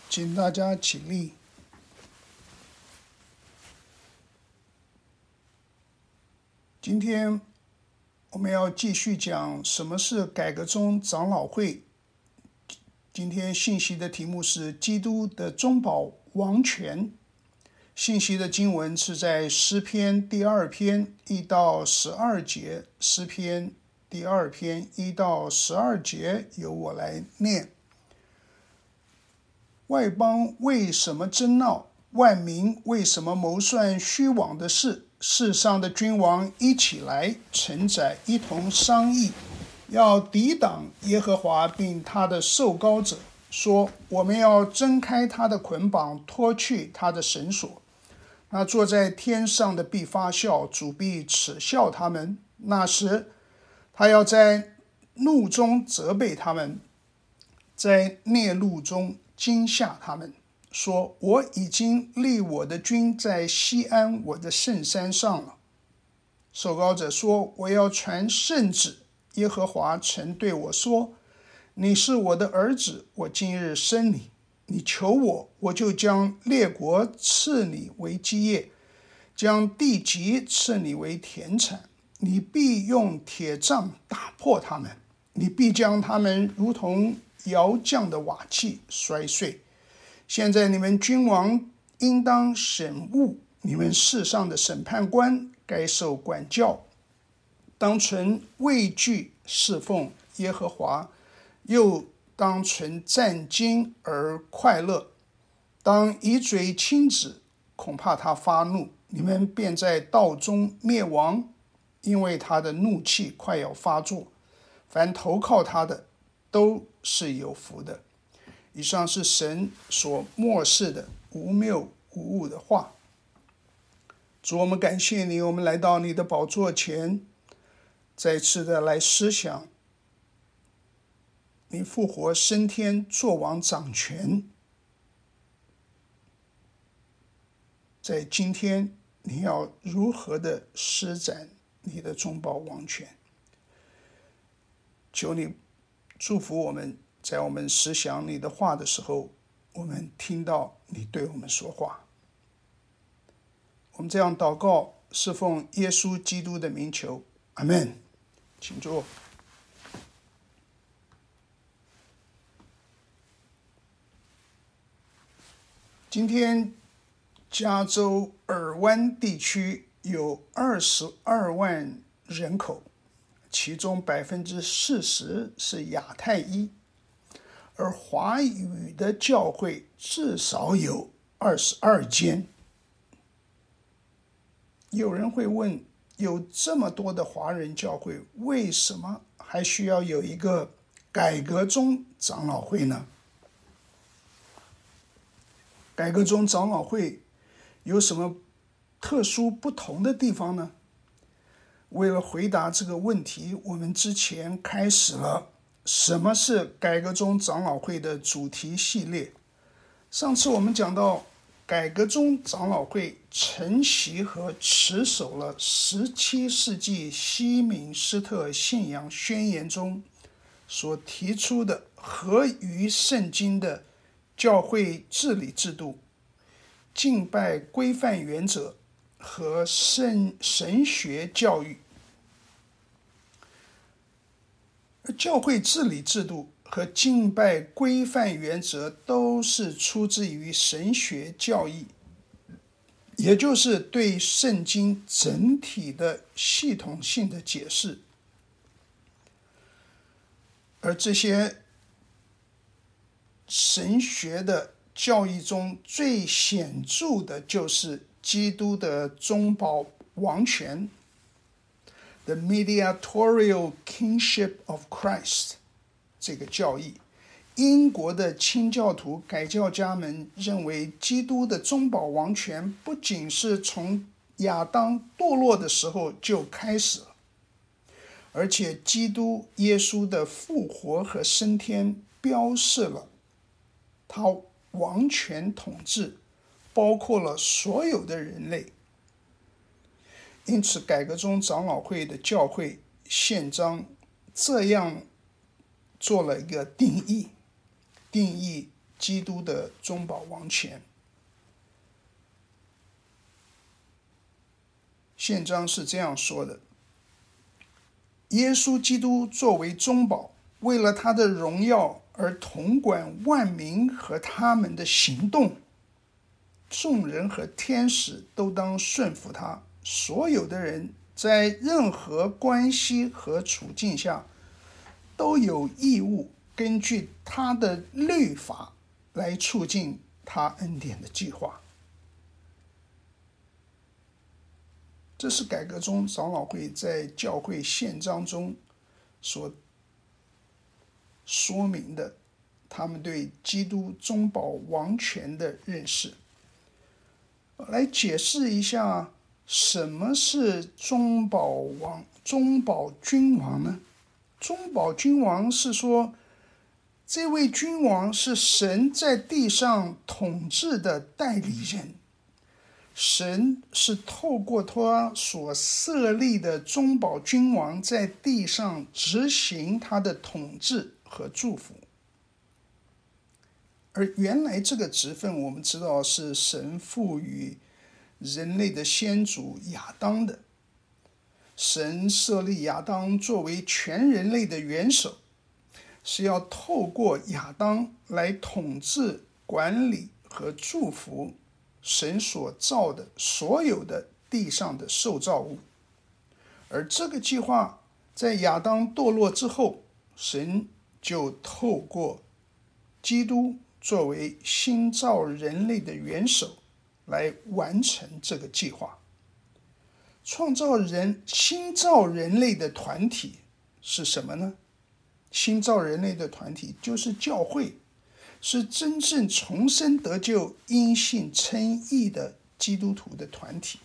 请大家起立。今天我们要继续讲什么是改革宗长老会。今天信息的题目是基督的中保王权。信息的经文是在诗篇第2篇1到12节，诗篇第2篇1到12节，由我来念。外邦为什么争闹？万民为什么谋算虚妄的事？世上的君王一起来，臣宰一同商议，要抵挡耶和华并他的受膏者，说我们要挣开他的捆绑，脱去他的绳索。那坐在天上的必发笑，主必耻笑他们。那时他要在怒中责备他们，在烈怒中惊吓他们，说我已经立我的君在西安我的圣山上了。受膏者说，我要传圣旨。耶和华曾对我说，你是我的儿子，我今日生你。你求我，我就将列国赐你为基业，将地极赐你为田产。你必用铁杖打破他们，你必将他们如同窑匠的瓦器摔碎。现在你们君王应当审悟，你们世上的审判官该受管教，当存畏惧侍奉耶和华，又当存战兢而快乐。当以嘴亲子，恐怕他发怒，你们便在道中灭亡，因为他的怒气快要发作。凡投靠他的都是有福的。以上是神所默示的无谬无误的话。主，我们感谢你，我们来到你的宝座前，再次的来思想你复活升天作王掌权。在今天你要如何的施展你的中保王权？求你祝福我们，在我们思想你的话的时候，我们听到你对我们说话。我们这样祷告，是奉耶稣基督的名求，阿们。请坐。今天加州尔湾地区有22万人口，其中40%是亚太裔，而华语的教会至少有22间。有人会问，有这么多的华人教会，为什么还需要有一个改革宗长老会呢？改革宗长老会有什么特殊不同的地方呢？为了回答这个问题，我们之前开始了什么是改革宗长老会的主题系列。上次我们讲到，改革宗长老会承袭和持守了17世纪西敏斯特信仰宣言中所提出的合于圣经的教会治理制度、敬拜规范原则和神学教育。教会治理制度和敬拜规范原则都是出自于神学教义，也就是对圣经整体的系统性的解释。而这些神学的教义中最显著的就是基督的中保王权 The Mediatorial Kingship of Christ 这个教义。英国的清教徒改教家们认为，基督的中保王权不仅是从亚当堕落的时候就开始了，而且基督耶稣的复活和升天标示了他王权统治包括了所有的人类。因此改革宗长老会的教会宪章这样做了一个定义， 基督的中保王权。宪章是这样说的：耶稣基督作为中保，为了他的荣耀而统管万民和他们的行动，众人和天使都当顺服他。所有的人在任何关系和处境下都有义务根据他的律法来促进他恩典的计划。这是改革中长老会在教会宪章中所说明的他们对基督中保王权的认识。来解释一下什么是中保君王呢？中保君王是说，这位君王是神在地上统治的代理人，神是透过他所设立的中保君王在地上执行他的统治和祝福。而原来这个职分我们知道是神赋予人类的先祖亚当的。神设立亚当作为全人类的元首，是要透过亚当来统治、管理和祝福神所造的所有的地上的受造物。而这个计划在亚当堕落之后，神就透过基督作为新造人类的元首来完成这个计划。新造人类的团体是什么呢？新造人类的团体就是教会，是真正重生得救、因信称义的基督徒的团体。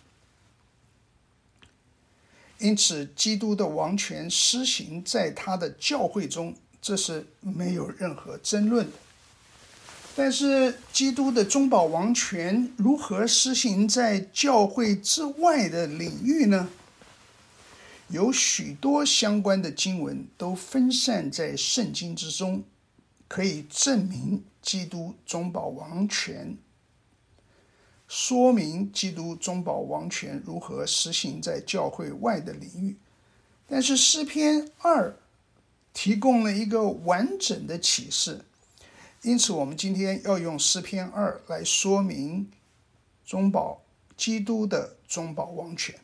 因此，基督的王权施行在他的教会中，这是没有任何争论的。但是基督的中保王权如何施行在教会之外的领域呢？有许多相关的经文都分散在圣经之中，可以证明基督中保王权，说明基督中保王权如何施行在教会外的领域。但是诗篇2提供了一个完整的启示，因此我们今天要用诗篇2来说明基督的中保王权。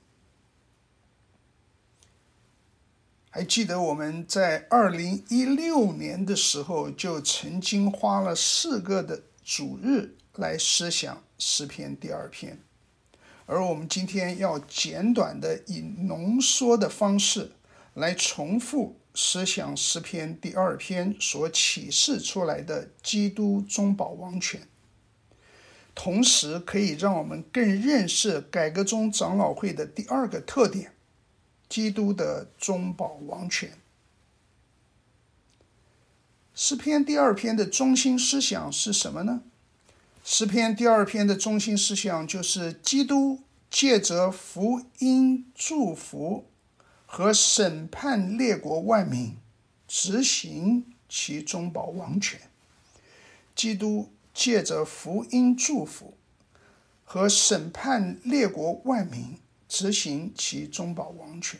还记得我们在2016年的时候就曾经花了4个的主日来思想诗篇第2篇，而我们今天要简短的以浓缩的方式来重复思想诗篇第2篇所启示出来的基督中保王权，同时可以让我们更认识改革中长老会的第2个特点，基督的中保王权。诗篇第2篇的中心思想是什么呢？诗篇第2篇的中心思想就是基督借着福音祝福和审判列国万民，执行其中保王权。基督借着福音祝福和审判列国万民，执行其中保王权。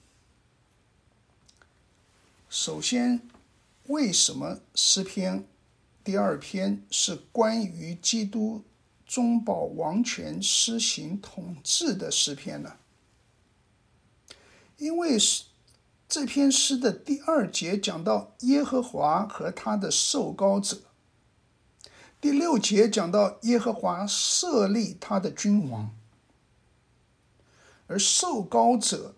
首先，为什么诗篇第2篇是关于基督中保王权施行统治的诗篇呢？因为这篇诗的第2节讲到耶和华和他的受膏者，第6节讲到耶和华设立他的君王，而受膏者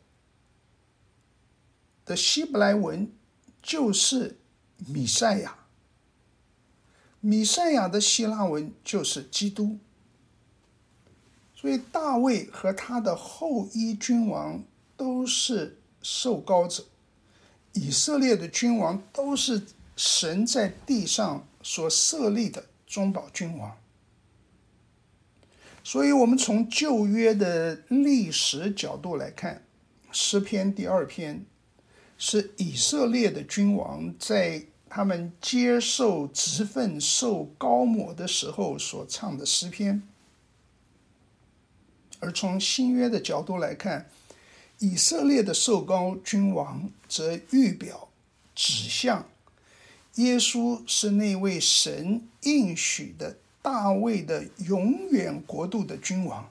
的希伯来文就是弥赛亚，弥赛亚的希腊文就是基督。所以大卫和他的后裔君王都是受膏者，以色列的君王都是神在地上所设立的中保君王。所以我们从旧约的历史角度来看，诗篇第2篇是以色列的君王在他们接受职分、受高抹的时候所唱的诗篇。而从新约的角度来看，以色列的受膏君王则预表指向耶稣是那位神应许的大卫的永远国度的君王。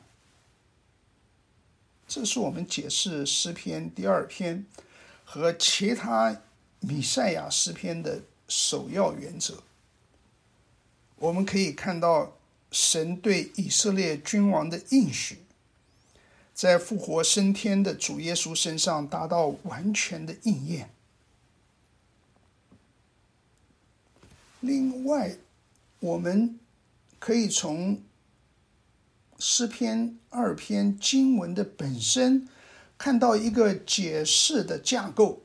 这是我们解释诗篇第2篇和其他弥赛亚诗篇的首要原则。我们可以看到神对以色列君王的应许，在复活升天的主耶稣身上达到完全的应验。另外，我们可以从诗篇2篇经文的本身看到一个解释的架构。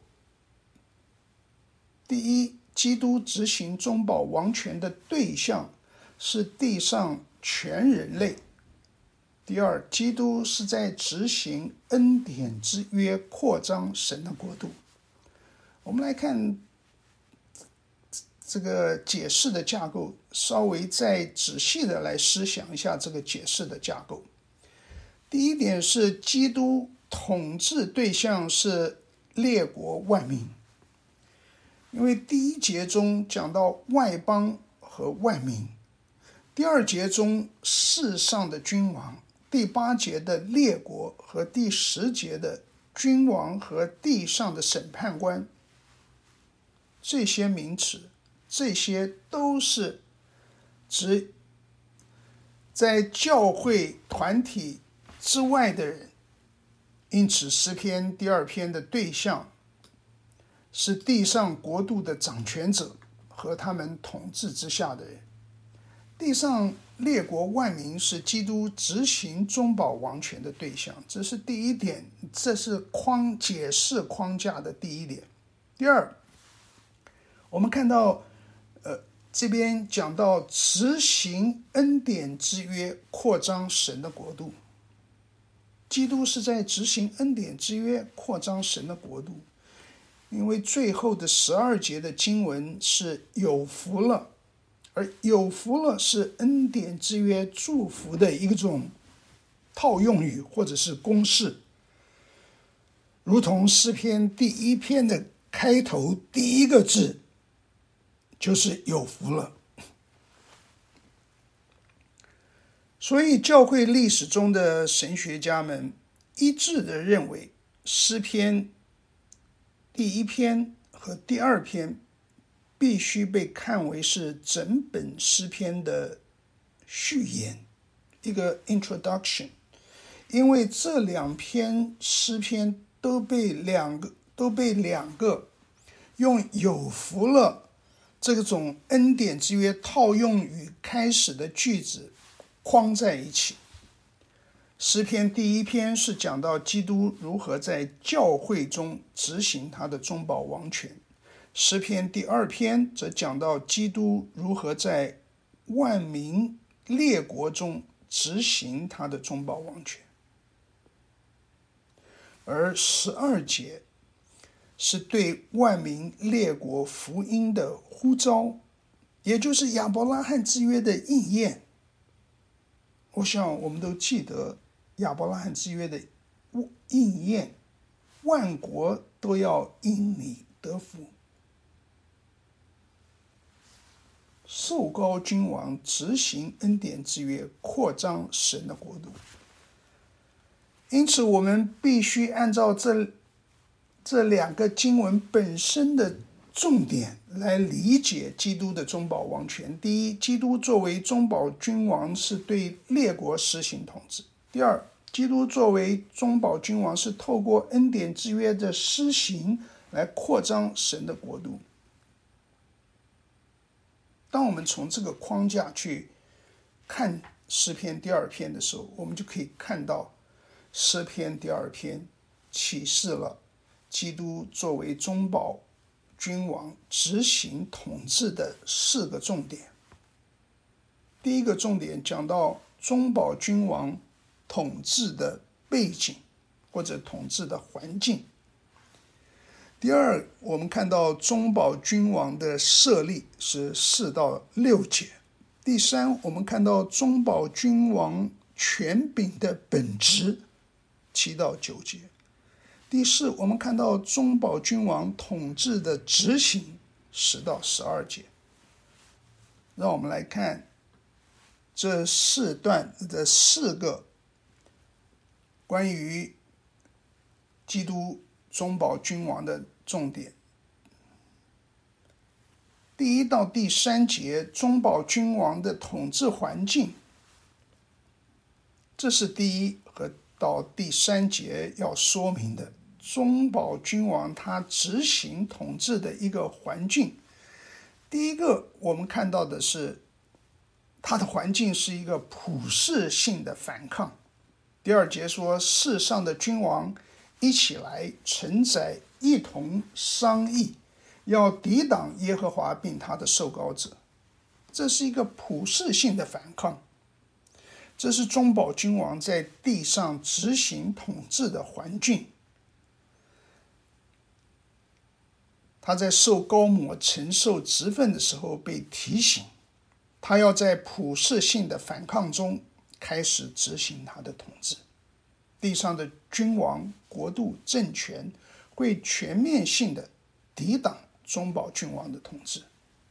第一，基督执行中保王权的对象是地上全人类。第二，基督是在执行恩典之约，扩张神的国度。我们来看这个解释的架构，稍微再仔细的来思想一下这个解释的架构。第一点是基督统治对象是列国万民，因为第1节中讲到外邦和万民，第2节中世上的君王，第8节的列国和第10节的君王和地上的审判官，这些名词，这些都是指在教会团体之外的人。因此诗篇第2篇的对象是地上国度的掌权者和他们统治之下的人。地上列国万民是基督执行中保王权的对象，这是第一点，这是解释框架的第一点。第二，我们看到这边讲到执行恩典之约，扩张神的国度。基督是在执行恩典之约，扩张神的国度。因为最后的12节的经文是有福了，而有福了是恩典之约祝福的一种套用语或者是公式，如同诗篇第1篇的开头第一个字就是有福了。所以教会历史中的神学家们一致地认为，诗篇第1篇和第2篇必须被看为是整本诗篇的序言，一个 introduction， 因为这2篇诗篇都被两个用有福了这种恩典之约套用语开始的句子框在一起。诗篇第1篇是讲到基督如何在教会中执行他的中保王权，诗篇第2篇则讲到基督如何在万民列国中执行他的中保王权。而12节是对万民列国福音的呼召，也就是亚伯拉罕之约的应验。我想我们都记得亚伯拉罕之约的应验，万国都要因你得福。受膏君王执行恩典之约，扩张神的国度。因此我们必须按照这2个经文本身的重点来理解基督的中保王权。第一，基督作为中保君王是对列国施行统治。第二，基督作为中保君王是透过恩典之约的施行来扩张神的国度。当我们从这个框架去看诗篇第2篇的时候，我们就可以看到诗篇第2篇启示了基督作为中保君王执行统治的4个重点。第一个重点讲到中保君王统治的背景或者统治的环境。 第二，我们看到中保君王的设立是4到6节。第三，我们看到中保君王权柄的本质7到9节。第四，我们看到中保君王统治的执行10到12节。让我们来看这4段的4个关于基督中保君王的重点。第1到第3节，中保君王的统治环境，这是第1和到第3节要说明的。中保君王他执行统治的一个环境。第一个，我们看到的是他的环境是一个普世性的反抗。第2节说，世上的君王一起来承载，一同商议，要抵挡耶和华并他的受膏者。这是一个普世性的反抗，这是中保君王在地上执行统治的环境。他在受膏抹承受职分的时候被提醒，他要在普世性的反抗中开始执行他的统治。地上的君王、国度、政权会全面性的抵挡中保君王的统治。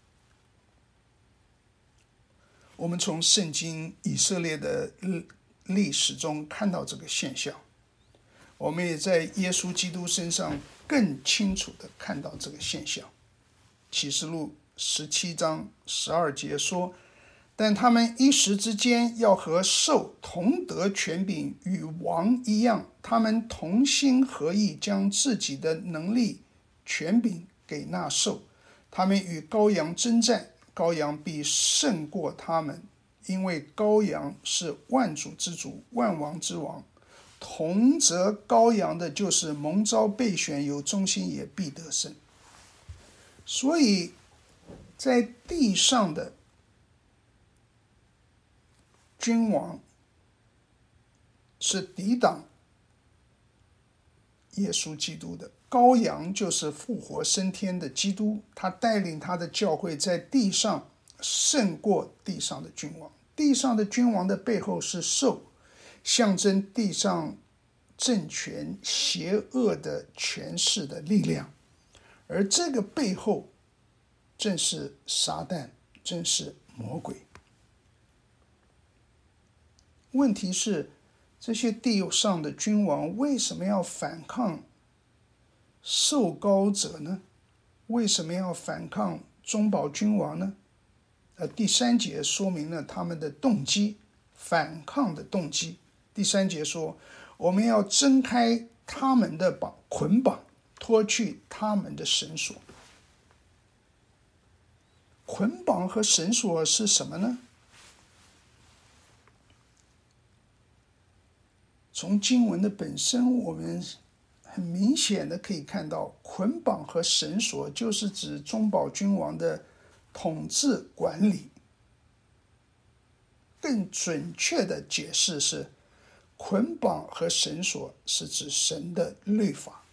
我们从圣经以色列的历史中看到这个现象，我们也在耶稣基督身上更清楚地看到这个现象。启示录17章12节说，但他们一时之间要和兽同得权柄，与王一样，他们同心合意，将自己的能力权柄给那兽，他们与羔羊征战，羔羊必胜过他们，因为羔羊是万主之主，万王之王。同则羔羊的，就是蒙召备选有忠心，也必得胜。所以在地上的君王是抵挡耶稣基督的，羔羊就是复活升天的基督，他带领他的教会在地上胜过地上的君王。地上的君王的背后是兽，象征地上政权邪恶的权势的力量，而这个背后正是撒旦，正是魔鬼。问题是，这些地上的君王为什么要反抗受膏者呢？为什么要反抗中保君王呢？第3节说明了他们的动机，反抗的动机。第3节说，我们要挣开他们的捆绑，脱去他们的绳索。捆绑和绳索是什么呢？从经文的本身，我们很明显的可以看到，捆绑和绳索就是指中保君王的统治管理。更准确的解释是，捆绑和绳索是指神的律法。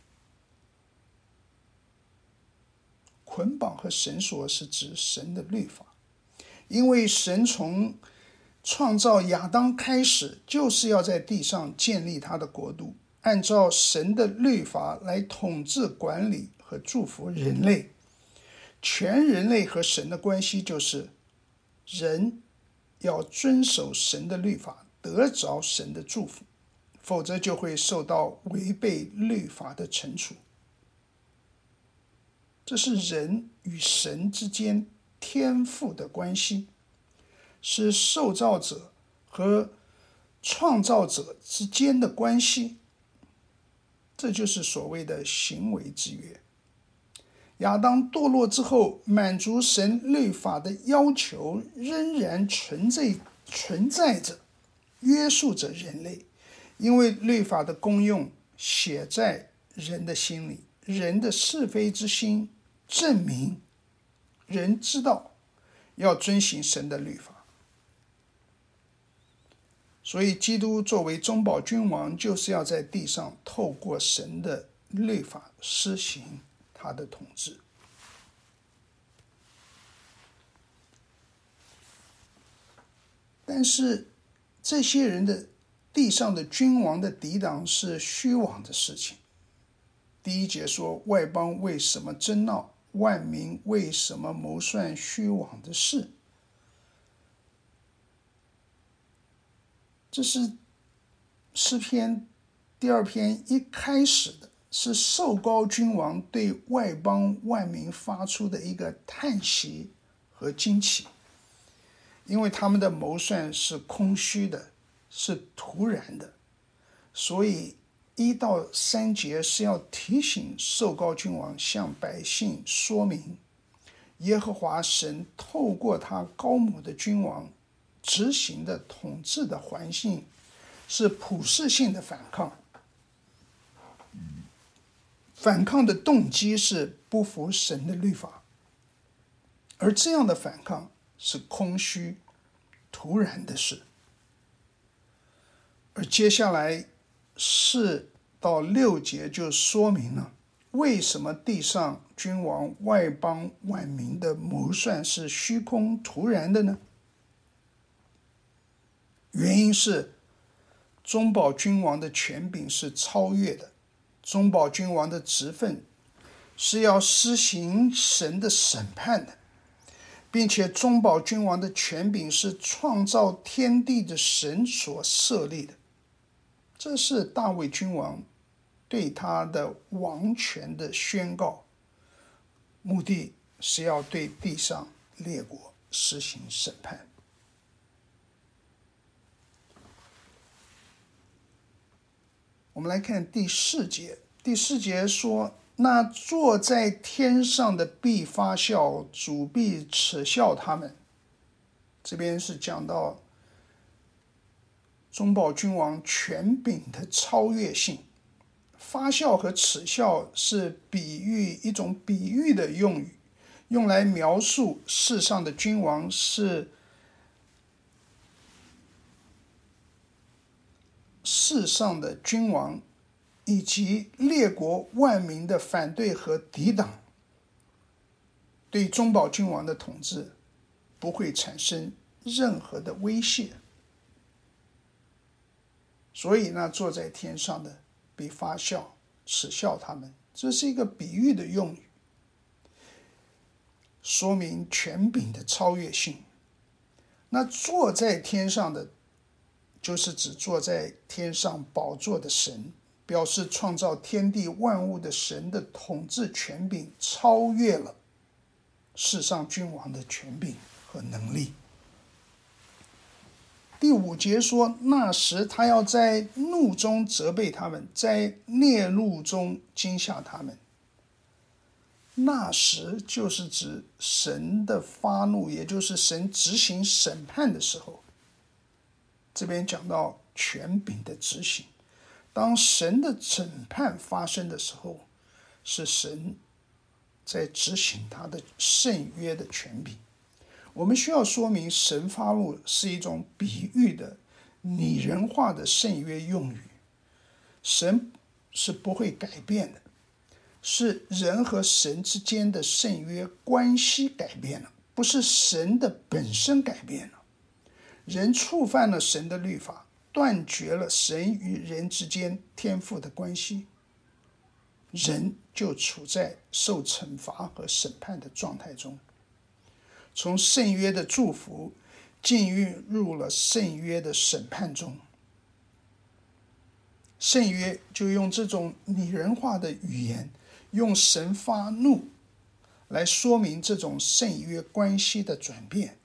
捆绑和绳索是指神的律法，因为神从创造亚当开始，就是要在地上建立他的国度，按照神的律法来统治、管理和祝福人类。全人类和神的关系就是人要遵守神的律法，得着神的祝福，否则就会受到违背律法的惩处。这是人与神之间天赋的关系，是受造者和创造者之间的关系，这就是所谓的行为之约。亚当堕落之后，满足神律法的要求仍然存在着，约束着人类，因为律法的功用写在人的心里，人的是非之心证明人知道要遵行神的律法。所以基督作为中保君王，就是要在地上透过神的律法施行他的统治。但是这些人的地上的君王的抵挡是虚妄的事情。第1节说，外邦为什么争闹，万民为什么谋算虚妄的事？这是诗篇第2篇一开始的，是受膏君王对外邦万民发出的一个叹息和惊奇，因为他们的谋算是空虚的，是突然的，所以1到3节是要提醒受膏君王向百姓说明，耶和华神透过他高母的君王执行的统治的环境是普世性的反抗，反抗的动机是不服神的律法，而这样的反抗是空虚突然的事。而接下来4到6节就说明了为什么地上君王外邦万民的谋算是虚空突然的呢？原因是中保君王的权柄是超越的，中保君王的职分是要施行神的审判的，并且中保君王的权柄是创造天地的神所设立的。这是大卫君王对他的王权的宣告，目的是要对地上列国施行审判。我们来看第4节，第4节说，那坐在天上的必发笑，主必耻笑他们。这边是讲到中保君王权柄的超越性。发笑和耻笑是一种比喻的用语，用来描述世上的君王是世上的君王以及列国万民的反对和抵挡，对中保君王的统治不会产生任何的威胁。所以呢，坐在天上的必发笑，耻笑他们，这是一个比喻的用语，说明权柄的超越性。那坐在天上的就是指坐在天上宝座的神，表示创造天地万物的神的统治权柄超越了世上君王的权柄和能力。第5节说，那时他要在怒中责备他们，在烈怒中惊吓他们。那时就是指神的发怒，也就是神执行审判的时候。这边讲到权柄的执行，当神的审判发生的时候，是神在执行他的圣约的权柄。我们需要说明，神发怒是一种比喻的拟人化的圣约用语，神是不会改变的，是人和神之间的圣约关系改变了，不是神的本身改变了。人触犯了神的律法，断绝了神与人之间天父的关系，人就处在受惩罚和审判的状态中，从圣约的祝福进入了圣约的审判中。圣约就用这种拟人化的语言，用神发怒来说明这种圣约关系的转变。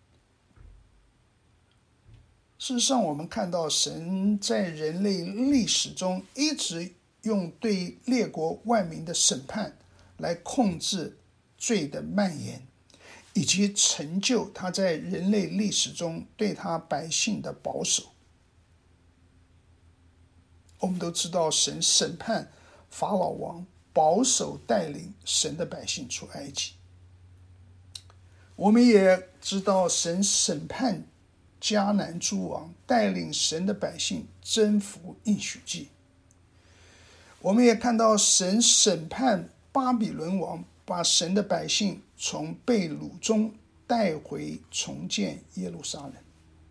事实上，我们看到神在人类历史中一直用对列国万民的审判来控制罪的蔓延，以及成就他在人类历史中对他百姓的保守。我们都知道，神审判法老王，保守带领神的百姓出埃及。我们也知道，神审判迦南诸王，带领神的百姓征服应许地。我们也看到神审判巴比伦王把神的百姓从被掳中带回重建耶路撒冷。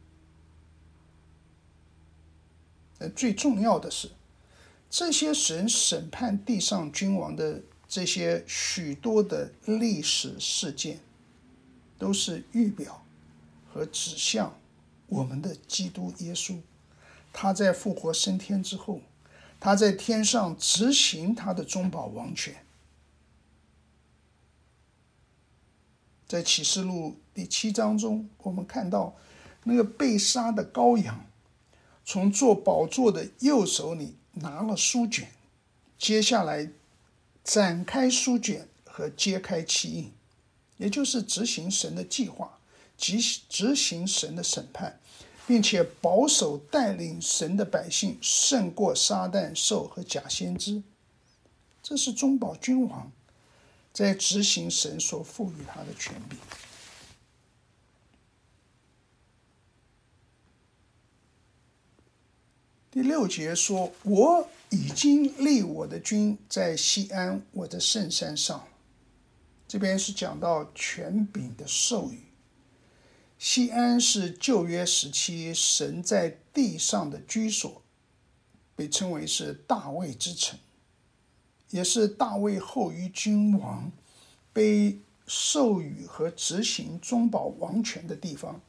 最重要的是，这些神审判地上君王的这些许多的历史事件，都是预表和指向我们的基督耶稣。他在复活升天之后，他在天上执行他的中保王权。在启示录第7章中，我们看到那个被杀的羔羊从坐宝座的右手里拿了书卷，接下来展开书卷和揭开其印，也就是执行神的计划，执行神的审判，并且保守带领神的百姓胜过撒旦、兽和假先知。这是中保君王在执行神所赋予他的权柄。第6节说，我已经立我的君在锡安我的圣山上。这边是讲到权柄的授予。锡安是旧约时期神在地上的居所，被称为是大卫之城，也是大卫后裔君王被授予和执行中保王权的地方。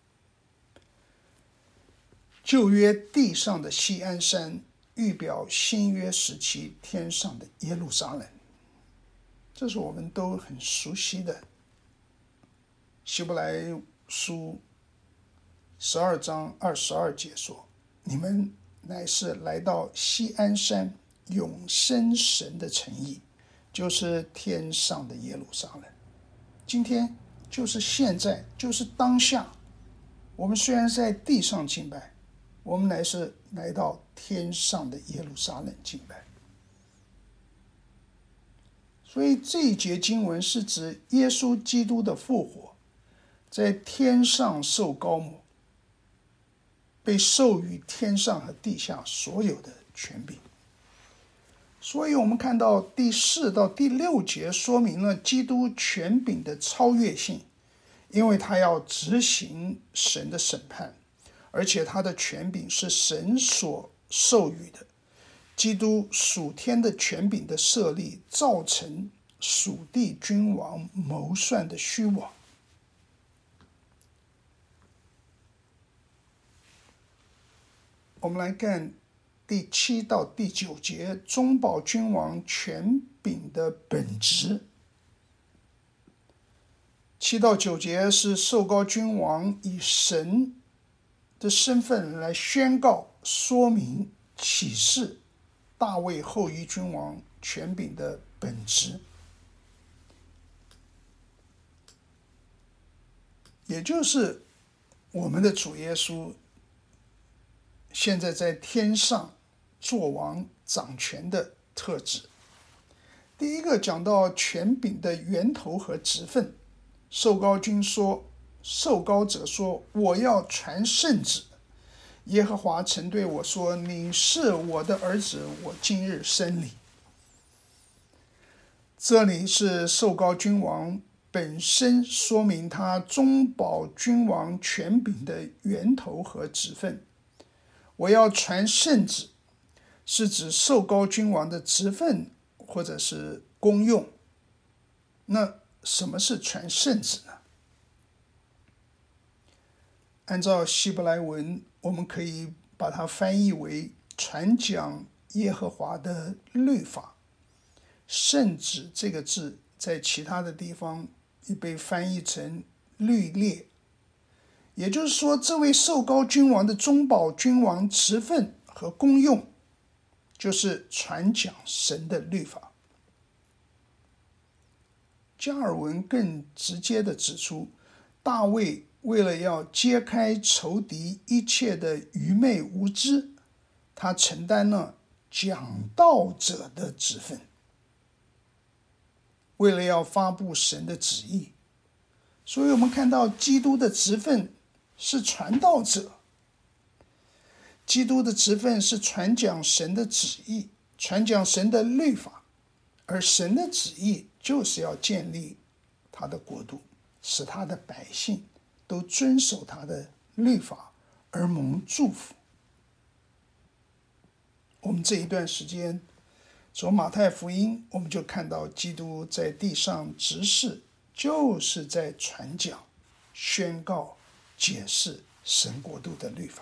旧约地上的锡安山预表新约时期天上的耶路撒冷，这是我们都很熟悉的希伯来书12章22节说，你们乃是来到锡安山永生神的城邑，就是天上的耶路撒冷。今天就是现在，就是当下，我们虽然在地上敬拜，我们乃是来到天上的耶路撒冷敬拜。所以这一节经文是指耶稣基督的复活，在天上受膏抹，被授予天上和地下所有的权柄。所以我们看到第4到第6节说明了基督权柄的超越性，因为他要执行神的审判，而且他的权柄是神所授予的。基督属天的权柄的设立，造成属地君王谋算的虚妄。我们来看第7到第9节中保君王权柄的本质。7到9节是受膏君王以神的身份来宣告、说明、启示大卫后裔君王权柄的本质，也就是我们的主耶稣现在在天上作王掌权的特质。第一个讲到权柄的源头和职分，受膏君说，受膏者说，我要传圣旨。耶和华曾对我说，你是我的儿子，我今日生你。这里是受膏君王本身说明他中保君王权柄的源头和职分。我要传圣旨，是指受膏君王的职分或者是功用。那什么是传圣旨呢？按照希伯来文，我们可以把它翻译为传讲耶和华的律法。圣旨这个字在其他的地方也被翻译成律例，也就是说，这位受膏君王的中保君王职分和功用，就是传讲神的律法。加尔文更直接地指出，大卫为了要揭开仇敌一切的愚昧无知，他承担了讲道者的职分。为了要发布神的旨意，所以我们看到基督的职分是传道者，基督的职分是传讲神的旨意，传讲神的律法， 而神的旨意就是要建立他的国度，使他的百姓都遵守他的律法而蒙祝福。我们这一段时间从马太福音，我们就看到基督在地上执事，就是在传讲、宣告、解释神国度的律法。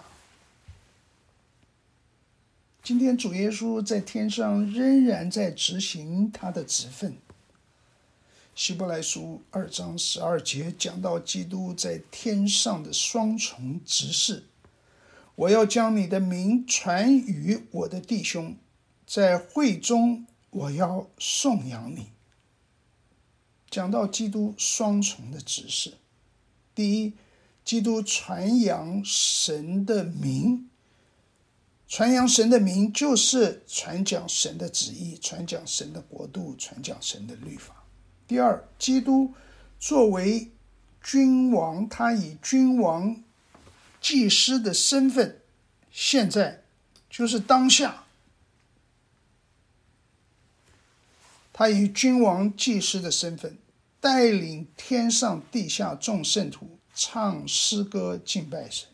今天主耶稣在天上仍然在执行他的职分。希伯来书2章12节讲到基督在天上的双重执事，我要将你的名传与我的弟兄，在会中我要颂扬你。讲到基督双重的执事，第一，基督传扬神的名，传扬神的名就是传讲神的旨意，传讲神的国度，传讲神的律法。第二，基督作为君王，他以君王祭司的身份，现在就是当下，他以君王祭司的身份带领天上地下众圣徒唱诗歌敬拜神。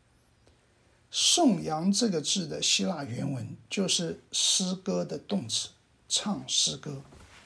颂扬这个字的希腊原文就是诗歌的动词，唱诗歌。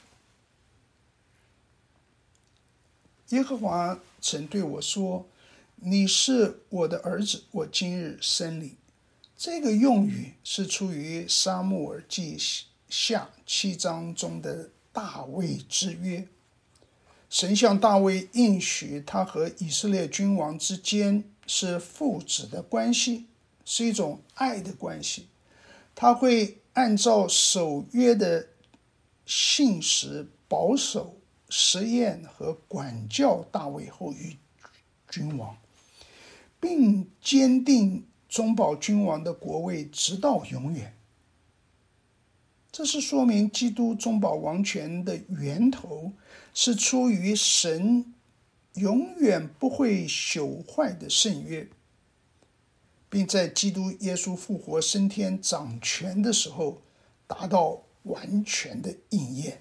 耶和华曾对我说，你是我的儿子，我今日生你。这个用语是出于撒母耳记下7章中的大卫之约。神向大卫应许，他和以色列君王之间是父子的关系，是一种爱的关系。他会按照守约的信实保守实验和管教大卫后裔君王，并坚定中保君王的国位直到永远。这是说明基督中保王权的源头是出于神永远不会朽坏的圣约，并在基督耶稣复活升天掌权的时候达到完全的应验。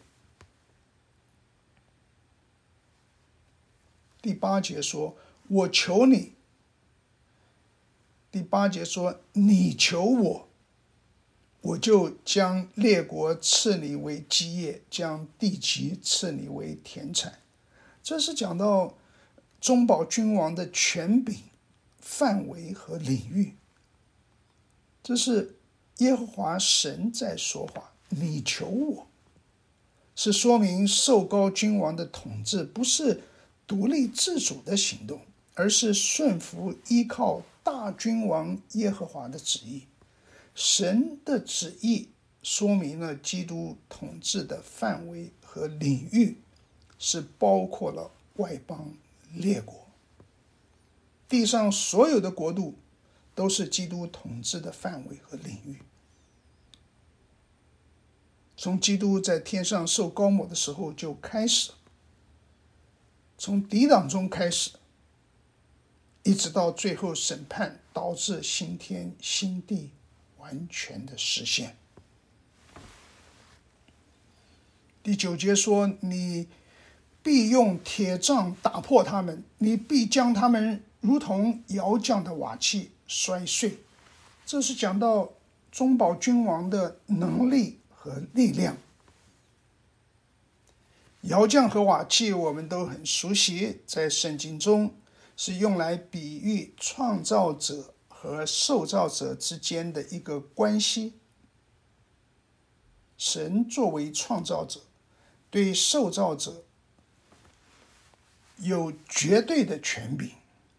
第8节说，我求你。第8节说，你求我，我就将列国赐你为基业，将地级赐你为田产。这是讲到中保君王的权柄、范围和领域。这是耶和华神在说话，你求我，是说明受膏君王的统治不是独立自主的行动，而是顺服依靠大君王耶和华的旨意。神的旨意说明了基督统治的范围和领域是包括了外邦列国，地上所有的国度都是基督统治的范围和领域。从基督在天上受膏抹的时候就开始，从抵挡中开始，一直到最后审判，导致新天新地完全的实现。第9节说，你必用铁杖打破他们，你必将他们如同窑匠的瓦器摔碎。这是讲到中保君王的能力和力量。窑匠和瓦器我们都很熟悉，在圣经中是用来比喻创造者和受造者之间的一个关系。神作为创造者，对受造者有绝对的权柄，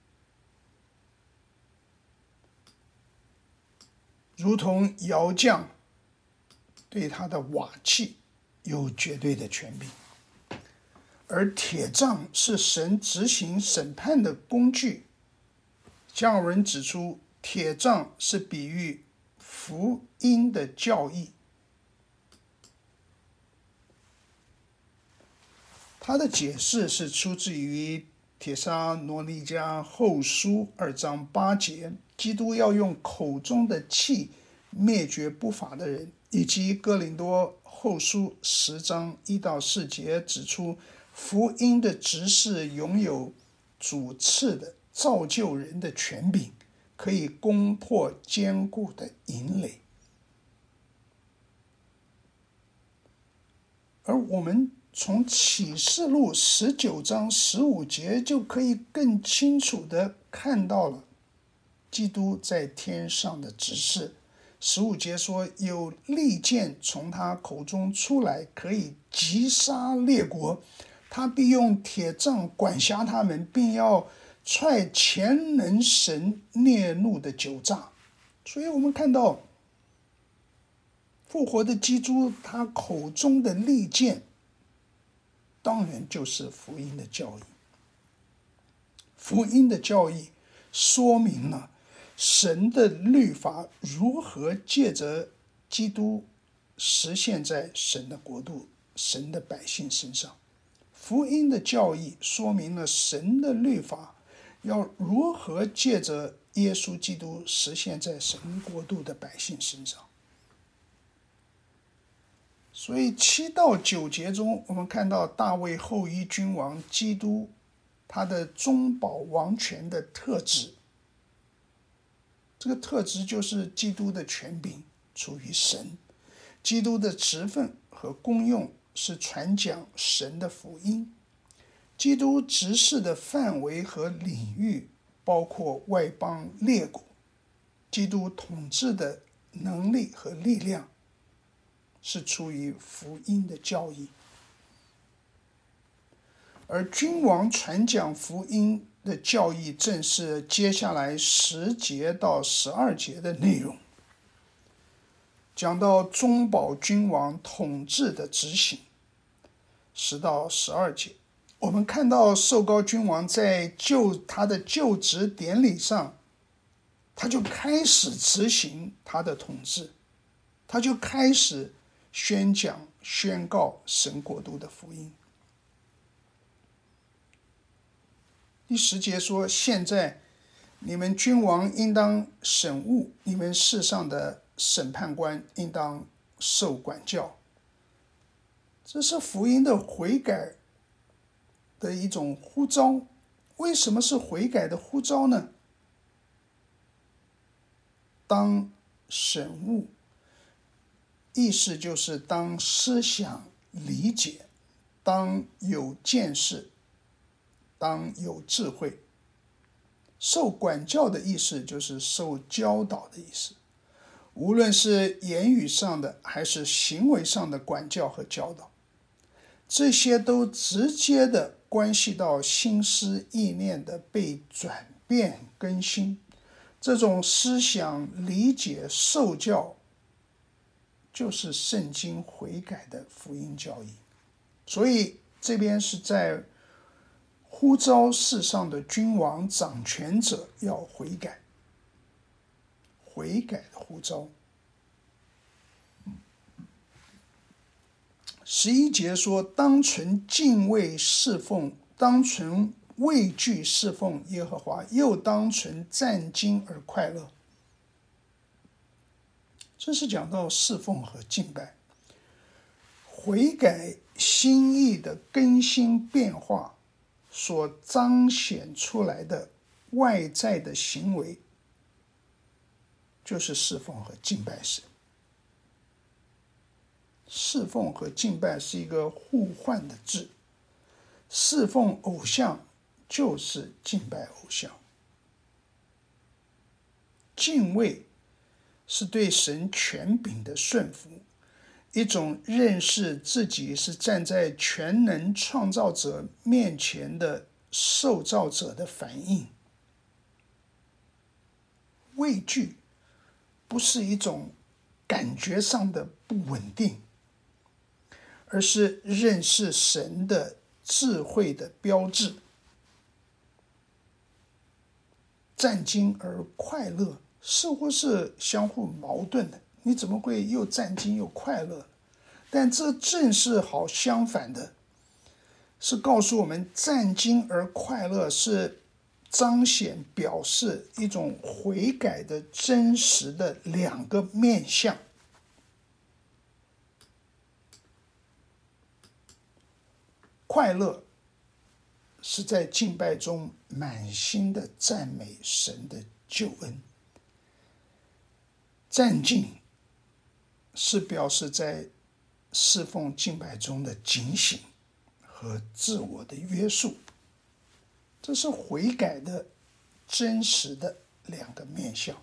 如同窑匠对他的瓦器有绝对的权柄。而铁杖是神执行审判的工具。加尔文指出，铁杖是比喻福音的教义。他的解释是出自于帖撒罗尼迦后书2章8节，基督要用口中的气灭绝不法的人，以及哥林多后书10章1到4节指出，福音的执事拥有主赐的造就人的权柄，可以攻破坚固的营垒。而我们从启示录19章15节就可以更清楚地看到了基督在天上的执事。15节说，有利剑从他口中出来，可以击杀列国，他必用铁杖管辖他们，并要踹全能神烈怒的酒榨。所以我们看到复活的基督，他口中的利剑当然就是福音的教义。福音的教义说明了神的律法如何借着基督实现在神的国度、神的百姓身上。福音的教义说明了神的律法要如何借着耶稣基督实现在神国度的百姓身上。所以7到9节中，我们看到大卫后裔君王基督他的中保王权的特质。这个特质就是基督的权柄出于神，基督的职分和功用是传讲神的福音。基督执事的范围和领域包括外邦列国，基督统治的能力和力量是出于福音的教义。而君王传讲福音的教义正是接下来10节到12节的内容，讲到中保君王统治的执行。10到12节，我们看到受膏君王在他的就职典礼上，他就开始执行他的统治，他就开始宣讲宣告神国度的福音。第10节说，现在你们君王应当审悟，你们世上的审判官应当受管教。这是福音的悔改的一种呼召。为什么是悔改的呼召呢？当审悟，意思就是当思想理解，当有见识，当有智慧。受管教的意思就是受教导的意思，无论是言语上的还是行为上的管教和教导，这些都直接的关系到心思意念的被转变更新。这种思想理解受教就是圣经悔改的福音教义。所以这边是在呼召世上的君王掌权者要悔改，悔改的呼召。11节说，当存敬畏侍奉，当存畏惧侍奉耶和华，又当存战兢而快乐。这是讲到侍奉和敬拜，悔改心意的更新变化所彰显出来的外在的行为，就是侍奉和敬拜神。侍奉和敬拜是一个互换的字，侍奉偶像就是敬拜偶像。敬畏是对神权柄的顺服，一种认识自己是站在全能创造者面前的受造者的反应。畏惧不是一种感觉上的不稳定，而是认识神的智慧的标志。战兢而快乐似乎是相互矛盾的，你怎么会又战兢又快乐？但这正是好相反的，是告诉我们战兢而快乐是彰显表示一种悔改的真实的两个面向。 快乐是在敬拜中满心的赞美神的救恩。战兢是表示在侍奉敬拜中的警醒和自我的约束，这是悔改的真实的两个面向。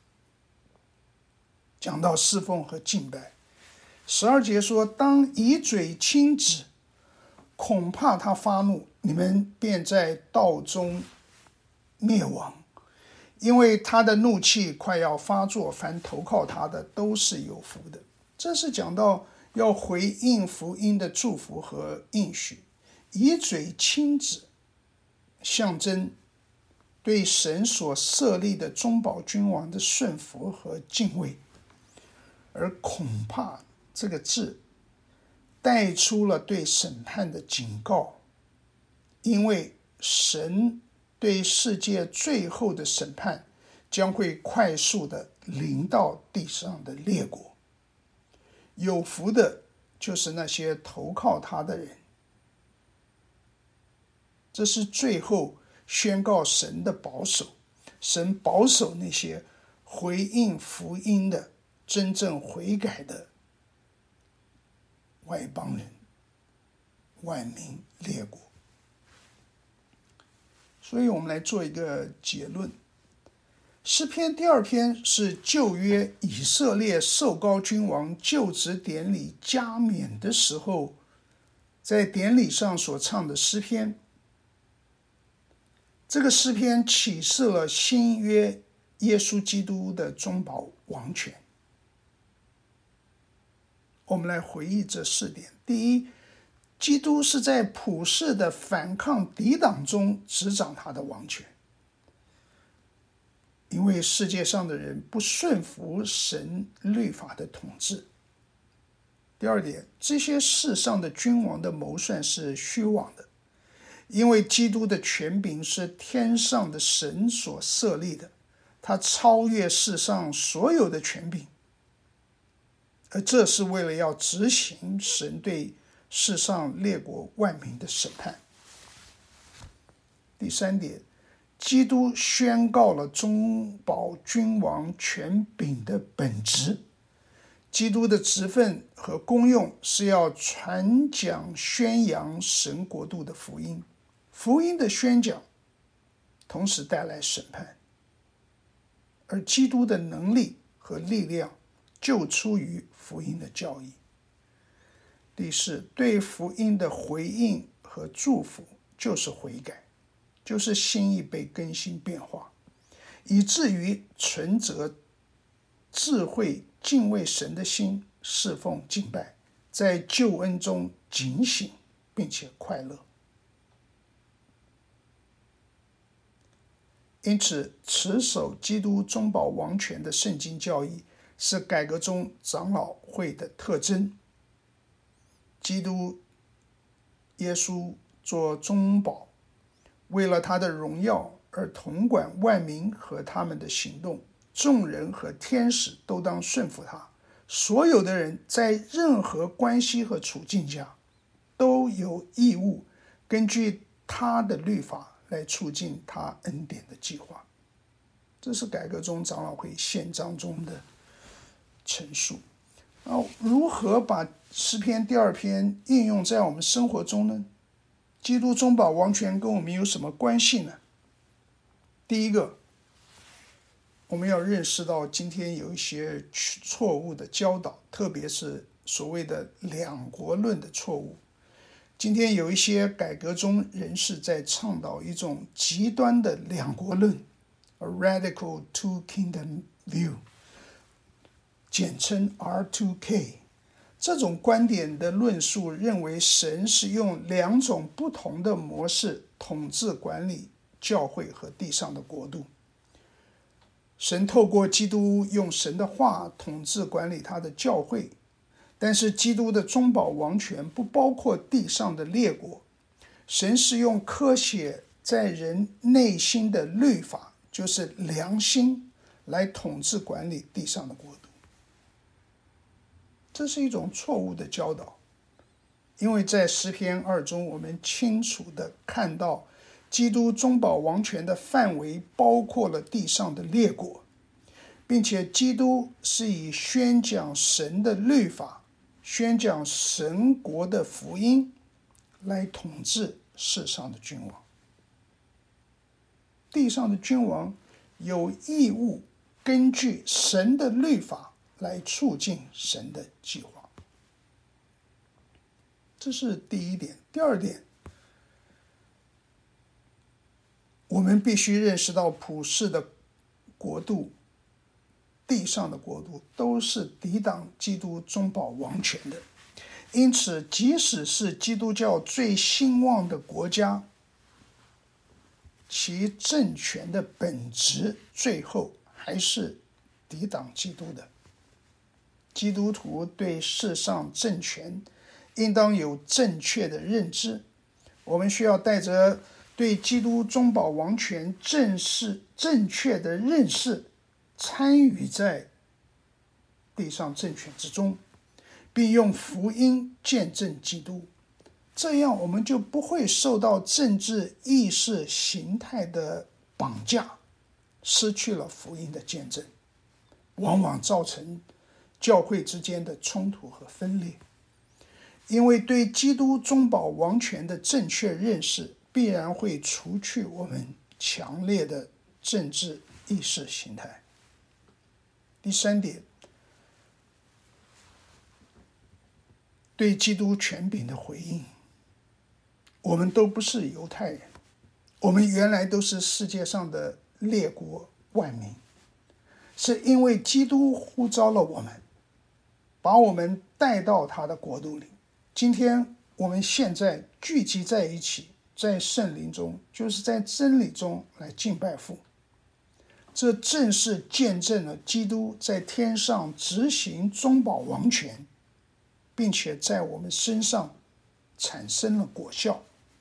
讲到侍奉和敬拜，12节说，当以嘴轻指，恐怕他发怒，你们便在道中灭亡，因为他的怒气快要发作，凡投靠他的都是有福的。这是讲到要回应福音的祝福和应许。以嘴轻指象征对神所设立的中保君王的顺服和敬畏，而恐怕这个字带出了对审判的警告，因为神对世界最后的审判将会快速的临到地上的列国。有福的就是那些投靠他的人。这是最后宣告神的保守，神保守那些回应福音的真正悔改的外邦人、万民、列国。所以我们来做一个结论。诗篇第2篇是旧约以色列受膏君王就职典礼加冕的时候，在典礼上所唱的诗篇。这个诗篇启示了新约耶稣基督的中保王权。我们来回忆这4点。第一，基督是在普世的反抗抵挡中执掌他的王权，因为世界上的人不顺服神律法的统治。第2点，这些世上的君王的谋算是虚妄的，因为基督的权柄是天上的神所设立的，他超越世上所有的权柄，而这是为了要执行神对世上列国万民的审判。第3点，基督宣告了中保君王权柄的本质。基督的职分和功用是要传讲宣扬神国度的福音，福音的宣讲同时带来审判，而基督的能力和力量就出于福音的教义。第4，对福音的回应和祝福就是悔改，就是心意被更新变化，以至于存着智慧敬畏神的心侍奉敬拜，在救恩中警醒并且快乐。因此，持守基督中保王权的圣经教义是改革中长老会的特征。基督耶稣做中保，为了他的荣耀而统管万民和他们的行动，众人和天使都当顺服他。所有的人在任何关系和处境下都有义务根据他的律法来促进他恩典的计划。这是改革中长老会宪章中的陈述。如何把诗篇第2篇应用在我们生活中呢？基督中保王权跟我们有什么关系呢？第一个，我们要认识到今天有一些错误的教导，特别是所谓的两国论的错误。今天有一些改革中人士在倡导一种极端的两国论 ，a radical two kingdom view， 简称 R2K。这种观点的论述认为神是用2种不同的模式统治管理教会和地上的国度。神透过基督用神的话统治管理他的教会，但是基督的中保王权不包括地上的列国。神是用刻写在人内心的律法，就是良心，来统治管理地上的国度。这是一种错误的教导。 因为在诗篇2中，我们清楚地看到基督中保王权的范围包括了地上的列国，并且基督是以宣讲神的律法、宣讲神国的福音来统治世上的君王。地上的君王有义务根据神的律法来促进神的计划。这是第一点。第二点，我们必须认识到普世的国度、地上的国度都是抵挡基督中保王权的。因此，即使是基督教最兴旺的国家，其政权的本质最后还是抵挡基督的。基督徒对世上政权应当有正确的认知，我们需要带着对基督中保王权正确的认识，参与在地上政权之中，并用福音见证基督。这样我们就不会受到政治意识形态的绑架，失去了福音的见证，往往造成教会之间的冲突和分裂。因为对基督中保王权的正确认识，必然会除去我们强烈的政治意识形态。第三点，对基督权柄的回应。我们都不是犹太人，我们原来都是世界上的列国万民，是因为基督呼召了我们，把我们带到他的国度里。今天我们现在聚集在一起，在圣灵中，就是在真理中来敬拜父。这正是见证了基督在天上执行中保王权，并且在我们身上产生了果效。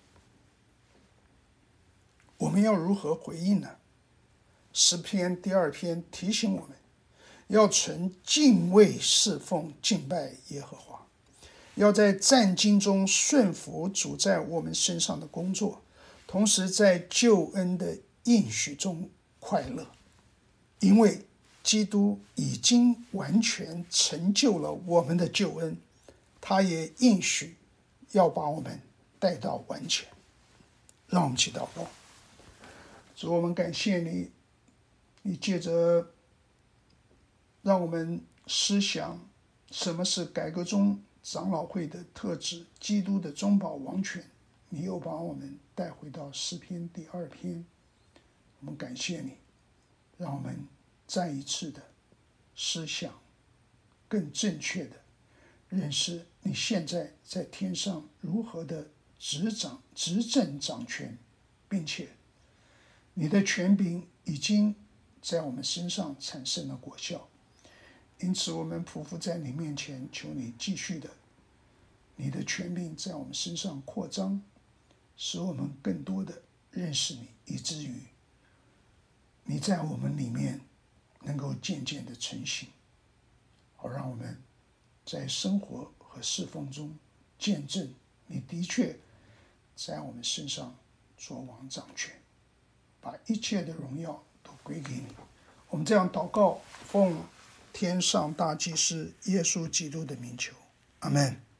我们要如何回应呢？诗篇第2篇提醒我们，要存敬畏侍奉敬拜耶和华，要在战兢中顺服主在我们身上的工作，同时在救恩的应许中快乐，因为基督已经完全成就了我们的救恩，他也应许要把我们带到完全。让我们祈祷告。主，我们感谢你，你借着让我们思想什么是改革中长老会的特质，基督的中保王权，你又把我们带回到诗篇第2篇。我们感谢你，让我们再一次的思想，更正确的认识你现在在天上如何的执政掌权，并且你的权柄已经在我们身上产生了果效。因此我们匍匐在你面前，求你继续的你的权柄在我们身上扩张，使我们更多的认识你，以至于你在我们里面能够渐渐的成型，好让我们在生活和侍奉中见证你的确在我们身上作王掌权，把一切的荣耀都归给你。我们这样祷告，奉天上大祭司耶稣基督的名求，阿们。